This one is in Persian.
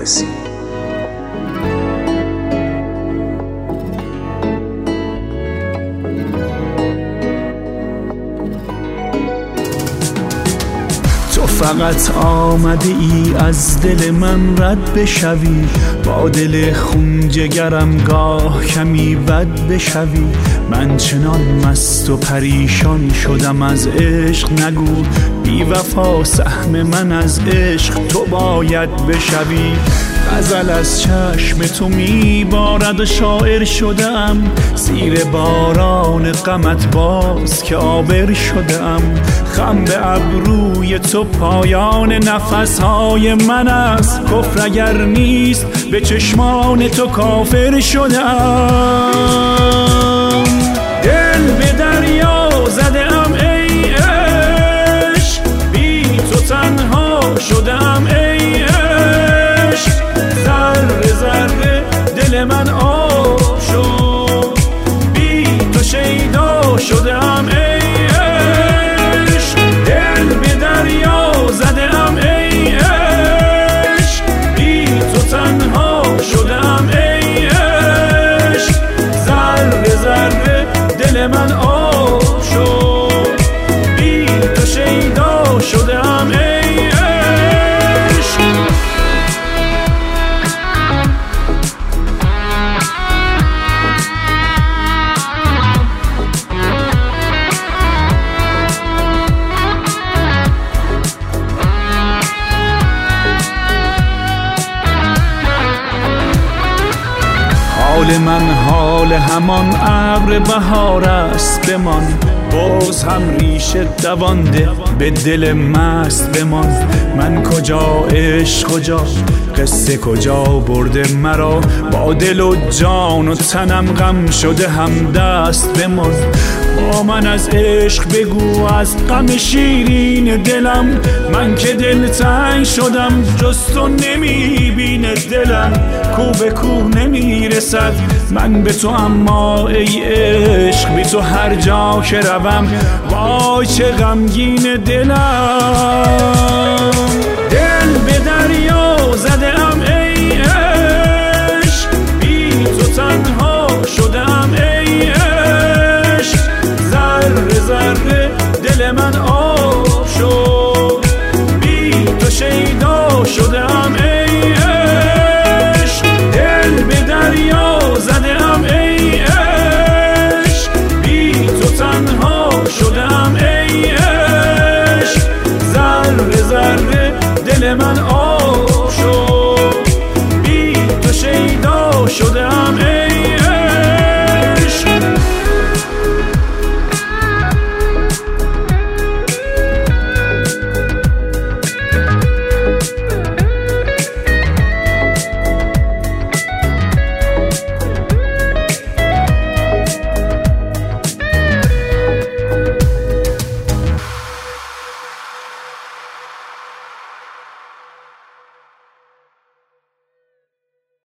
فارسی. فقط آمده ای از دل من رد بشوی، با دل خون جگرم گاه کمی بد بشوی. من چنان مست و پریشان شدم از عشق، نگو بی وفا سهم من از عشق تو باید بشوی. غزل از چشم تو میبارد و شاعر شدم، زیر باران غمت باز که آبر شدم. خم به ابروی تو پایان نفسهای من است، کفر اگر نیست به چشمان تو کافر شدم. دل به دریا زدم ای عشق، بی تو تنها شدم ای عشق. ذره ذره دل من آب شد، بی تو شیدا شدم ای عشق. دل به دریا زدم ای عشق، بی تو تنها شدم ای عشق. ذره ذره دل من آب شد، بی تو شیدا شدم ای عشق. حال من حال همان ابر بهار است، بمان باز هم ریشه دوانده به دل مست بمان. من کجا عشق کجا قصه کجا برده مرا، با دل و جان و تنم غم شده هم دست بمان. با من از عشق بگو از غم شیرین دلم، من که دل تنگ شدم جز تو نمیبینه دلم. کو به کو نمیرسد من به تو، اما ای عشق بی تو هر جا که روم وای چه غمگین دلم. دل به دریا زدم ای عشق، بی تو تنها شدم